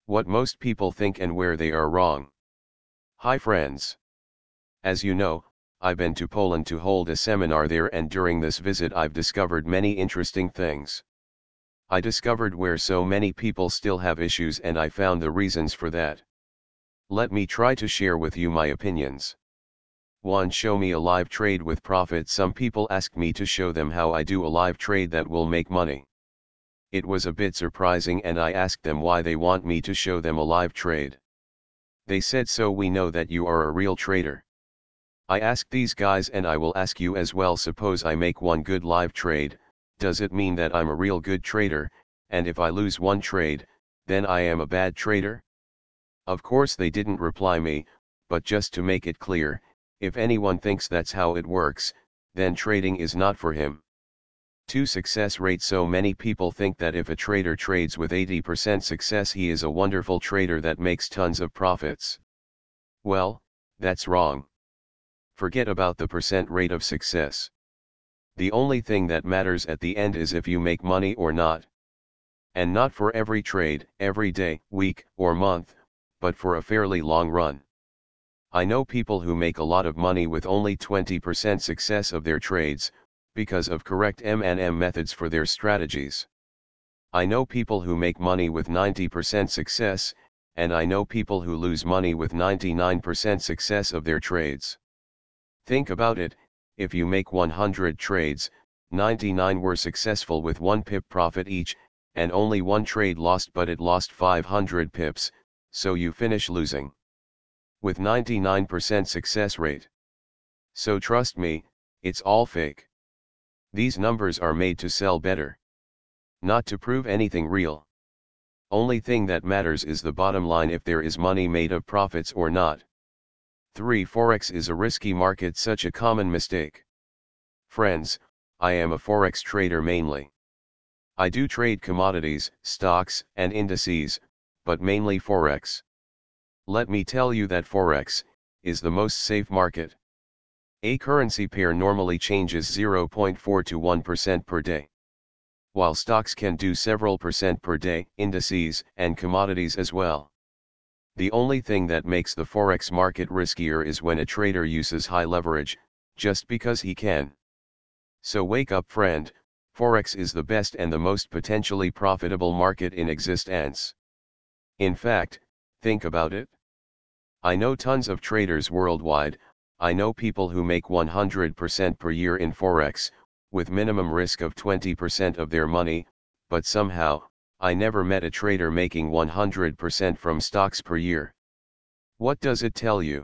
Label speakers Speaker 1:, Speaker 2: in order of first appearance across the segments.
Speaker 1: What most people think and where they are wrong. Hi friends. As you know, I've been to Poland to hold a seminar there, and during this visit I've discovered many interesting things. I discovered where so many people still have issues, and I found the reasons for that. Let me try to share with you my opinions. 1. Show me a live trade with profit. Some people ask me to show them how I do a live trade that will make money. It was a bit surprising, and I asked them why they want me to show them a live trade. They said, so we know that you are a real trader. I asked these guys, and I will ask you as well, suppose I make one good live trade, does it mean that I'm a real good trader, and if I lose one trade, then I am a bad trader? Of course they didn't reply me, but just to make it clear, if anyone thinks that's how it works, then trading is not for him. 2. Success rate. So many people think that if a trader trades with 80% success, he is a wonderful trader that makes tons of profits. Well, that's wrong. Forget about the percent rate of success. The only thing that matters at the end is if you make money or not. And not for every trade, every day, week, or month, but for a fairly long run. I know people who make a lot of money with only 20% success of their trades, because of correct M&M methods for their strategies. I know people who make money with 90% success, and I know people who lose money with 99% success of their trades. Think about it, if you make 100 trades, 99 were successful with 1 pip profit each, and only one trade lost, but it lost 500 pips, so you finish losing. With 99% success rate. So trust me, it's all fake. These numbers are made to sell better. Not to prove anything real. Only thing that matters is the bottom line, if there is money made of profits or not. 3. Forex is a risky market. Such a common mistake. Friends, I am a Forex trader mainly. I do trade commodities, stocks, and indices, but mainly Forex. Let me tell you that Forex is the most safe market. A currency pair normally changes 0.4 to 1% per day. While stocks can do several percent per day, indices and commodities as well. The only thing that makes the Forex market riskier is when a trader uses high leverage, just because he can. So wake up friend, Forex is the best and the most potentially profitable market in existence. In fact, think about it. I know tons of traders worldwide. I know people who make 100% per year in Forex, with minimum risk of 20% of their money, but somehow, I never met a trader making 100% from stocks per year. What does it tell you?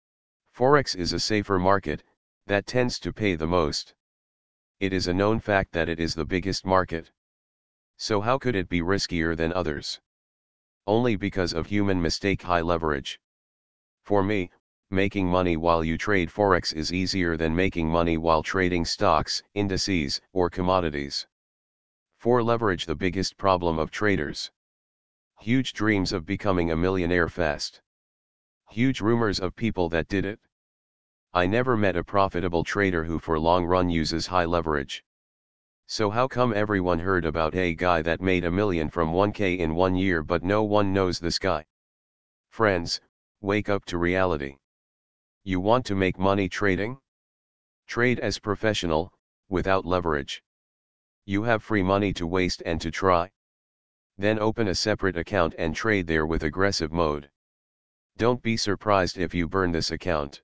Speaker 1: Forex is a safer market, that tends to pay the most. It is a known fact that it is the biggest market. So how could it be riskier than others? Only because of human mistake, high leverage. For me, making money while you trade Forex is easier than making money while trading stocks, indices, or commodities. 4. Leverage. The biggest problem of traders. Huge dreams of becoming a millionaire fast. Huge rumors of people that did it. I never met a profitable trader who for long run uses high leverage. So how come everyone heard about a guy that made $1 million from 1K in 1 year, but no one knows this guy? Friends, wake up to reality. You want to make money trading? Trade as professional, without leverage. You have free money to waste and to try. Then open a separate account and trade there with aggressive mode. Don't be surprised if you burn this account.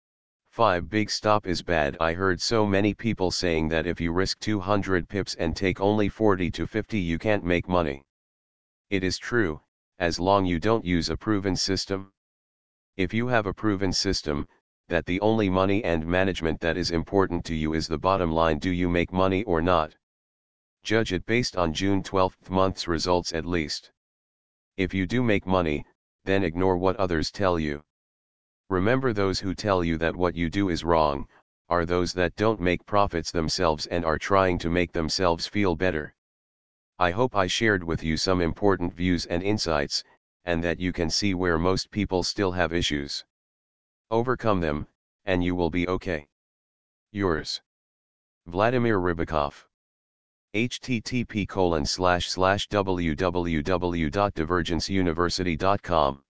Speaker 1: 5. Big stop is bad. I heard so many people saying that if you risk 200 pips and take only 40 to 50 you can't make money. It is true, as long you don't use a proven system. If you have a proven system, that the only money and management that is important to you is the bottom line, do you make money or not? Judge it based on June 12th month's results at least. If you do make money, then ignore what others tell you. Remember, those who tell you that what you do is wrong, are those that don't make profits themselves and are trying to make themselves feel better. I hope I shared with you some important views and insights, and that you can see where most people still have issues. Overcome them, and you will be okay. Yours, Vladimir Rybakov. http://www.divergenceuniversity.com